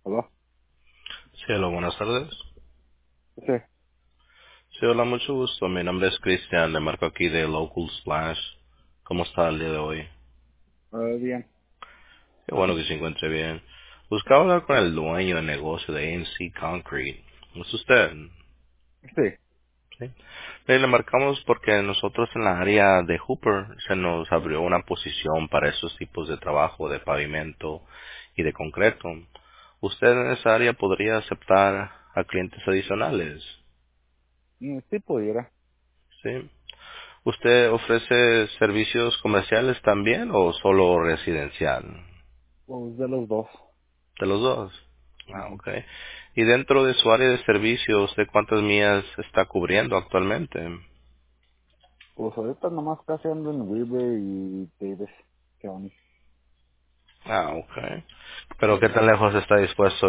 Hola. Sí, hola, buenas tardes. Sí, Sí, hola, mucho gusto. Mi nombre es Cristian, le marco aquí de Local Splash. ¿Cómo está el día de hoy? bien. Qué bueno que se encuentre bien. Buscaba hablar con el dueño del negocio de AMC Concrete. ¿Es usted? Sí. Sí. Le marcamos porque nosotros en la área de Hooper se nos abrió una posición para esos tipos de trabajo de pavimento y de concreto. ¿Usted en esa área podría aceptar a clientes adicionales? Sí pudiera. Sí. ¿Usted ofrece servicios comerciales también o solo residencial? Pues de los dos. De los dos. Ah, Ujú. ok. Y dentro de su área de servicio, ¿usted cuántas millas está cubriendo actualmente? Pues ahorita nomás casi ando en Weaver y Davis County. Ah, ok. Pero ¿qué Ujú. tan lejos está dispuesto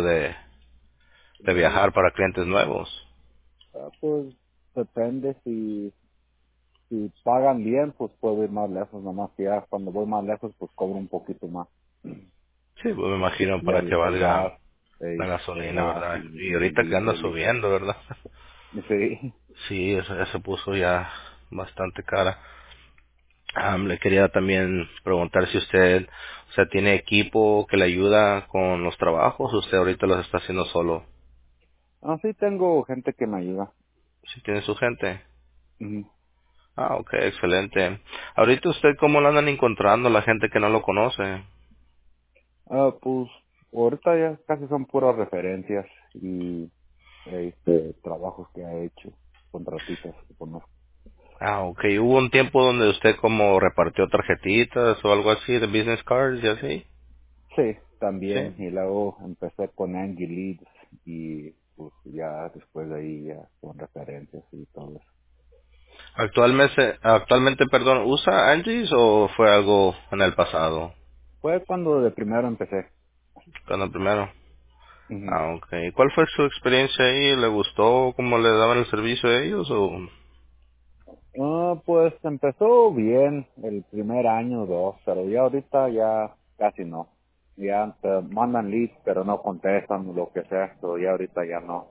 de Pues, viajar para clientes nuevos? pues depende si pagan bien, pues puedo ir más lejos. Nomás que ya cuando voy más lejos, pues cobro un poquito más. Sí, pues me imagino Ya para que el gas, valga la el gasolina, gas ¿verdad? y Y el ahorita que anda diésel. subiendo, ¿verdad? Sí. Sí, eso ya se puso ya bastante cara. Le quería también preguntar si usted, o sea, tiene equipo que le ayuda con los trabajos, o usted ahorita los está haciendo solo. Sí tengo gente que me ayuda. Si tiene su gente. Ujú. Ah, ok, excelente. Ahorita usted, ¿cómo lo andan encontrando la gente que no lo conoce? Pues ahorita ya casi son puras referencias y trabajos que ha hecho, contratistas que conozco. Ah, ok. ¿Hubo un tiempo donde usted como repartió tarjetitas o algo así de business cards y así? Sí, también, Sí. y luego empecé con Angie Leads y pues ya después de ahí ya con referencias y todo eso. Actualmente, perdón, ¿usa Angie's o fue algo en el pasado? Fue cuando de primero empecé. Cuando primero. Ujú. Ah, ok. ¿Cuál fue su experiencia ahí? ¿Le gustó cómo le daban el servicio a ellos o...? Pues empezó bien el primer año o dos, pero ya ahorita ya casi no. Ya te mandan leads, pero no contestan lo que sea, pero ya ahorita ya no.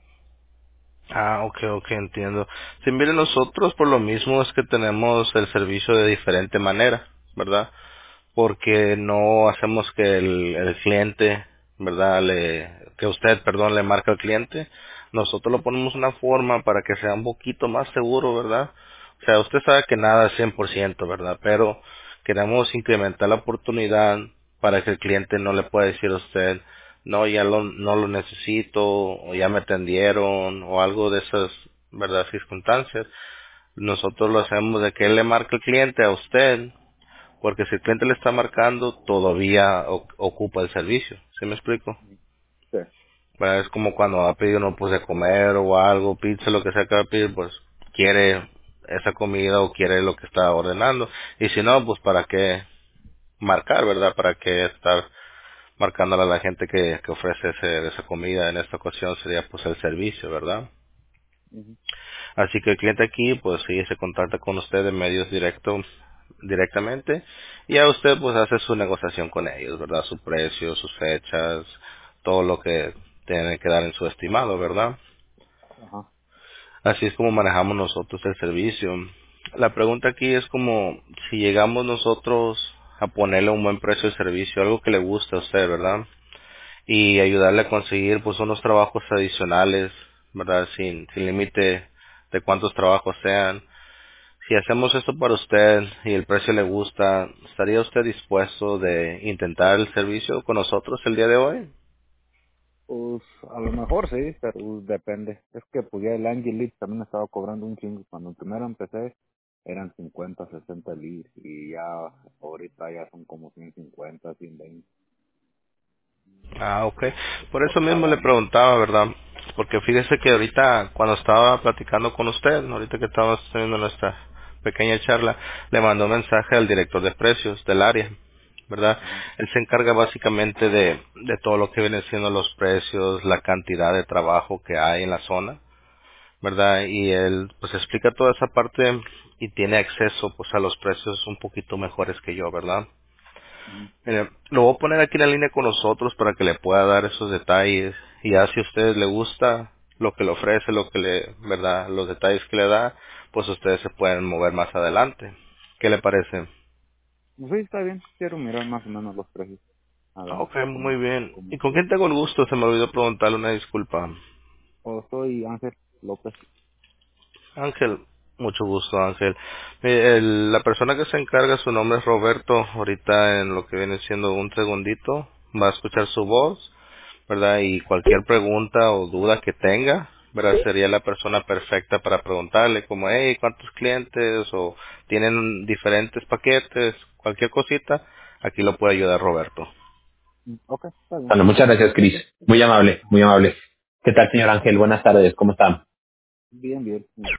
Ah, ok, ok, entiendo. Sí, mire, nosotros por lo mismo es que tenemos el servicio de diferente manera, ¿verdad? Porque no hacemos que el cliente, ¿verdad? Que usted, perdón, le marque al cliente. Nosotros lo ponemos una forma para que sea un poquito más seguro, ¿verdad? O sea, usted sabe que nada es 100%, ¿verdad? Pero queremos incrementar la oportunidad para que el cliente no le pueda decir a usted, no, no lo necesito, o ya me atendieron, o algo de esas, ¿verdad? Circunstancias. Nosotros lo hacemos de que él le marque al cliente a usted, porque si el cliente le está marcando, todavía ocupa el servicio. ¿Sí me explico? Sí. ¿Verdad? Es como cuando va a pedir uno pues de comer o algo, pizza, lo que sea que va a pedir, pues quiere esa comida o quiere lo que está ordenando. Y si no, pues para qué marcar, ¿verdad? Para qué estar marcándole a la gente que ofrece esa comida. En esta ocasión sería pues el servicio, ¿verdad? Ujú. Así que el cliente aquí, pues sí, se contacta con usted en medios directamente y a usted pues hace su negociación con ellos, ¿verdad? Su precio, sus fechas, todo lo que tiene que dar en su estimado, ¿verdad? Ajá. Así es como manejamos nosotros el servicio. La pregunta aquí es como si llegamos nosotros a ponerle un buen precio al servicio, algo que le guste a usted, ¿verdad? Y ayudarle a conseguir pues unos trabajos adicionales, ¿verdad? Sin límite de cuántos trabajos sean. Si hacemos esto para usted y el precio le gusta, ¿estaría usted dispuesto de intentar el servicio con nosotros el día de hoy? Pues a lo mejor sí, pero depende. Es que pues ya el Angie Leads también estaba cobrando un chingo. Cuando primero empecé eran 50 60 leads y ya ahorita ya son como 150 120 Ah, ok. Por por eso mismo cada le año. preguntaba, ¿verdad? Porque fíjese que ahorita, cuando estaba platicando con usted, ahorita que estábamos teniendo nuestra pequeña charla, le mandó un mensaje al director de precios del área, ¿verdad? Ajá. Él se encarga básicamente de todo lo que vienen siendo los precios, la cantidad de trabajo que hay en la zona, ¿verdad? Y él pues explica toda esa parte y tiene acceso pues a los precios un poquito mejores que yo, ¿verdad? Ujú. Mire, lo voy a poner aquí en la línea con nosotros para que le pueda dar esos detalles. Y ya si a ustedes le gusta lo que le ofrece, lo que le, verdad, los detalles que le da, pues ustedes se pueden mover más adelante. ¿Qué le parece? Pues sí, está bien. Quiero mirar más o menos los precios. A ver Ok, muy bien. cómo ¿Y con estuvo. quién tengo el gusto? Se me olvidó preguntarle una disculpa. O soy Ángel López. Ángel, mucho gusto Ángel. La persona que se encarga, su nombre es Roberto. Ahorita en lo que viene siendo un segundito, va a escuchar su voz, ¿verdad? Y cualquier pregunta o duda que tenga, ¿verdad? Sería la persona perfecta para preguntarle como, hey, ¿cuántos clientes? O tienen diferentes paquetes, cualquier cosita, aquí lo puede ayudar Roberto. Ok, está bien. Bueno, muchas gracias, Cris. Muy amable, muy amable. ¿Qué tal, señor Ángel? Buenas tardes, ¿cómo está? Bien, bien.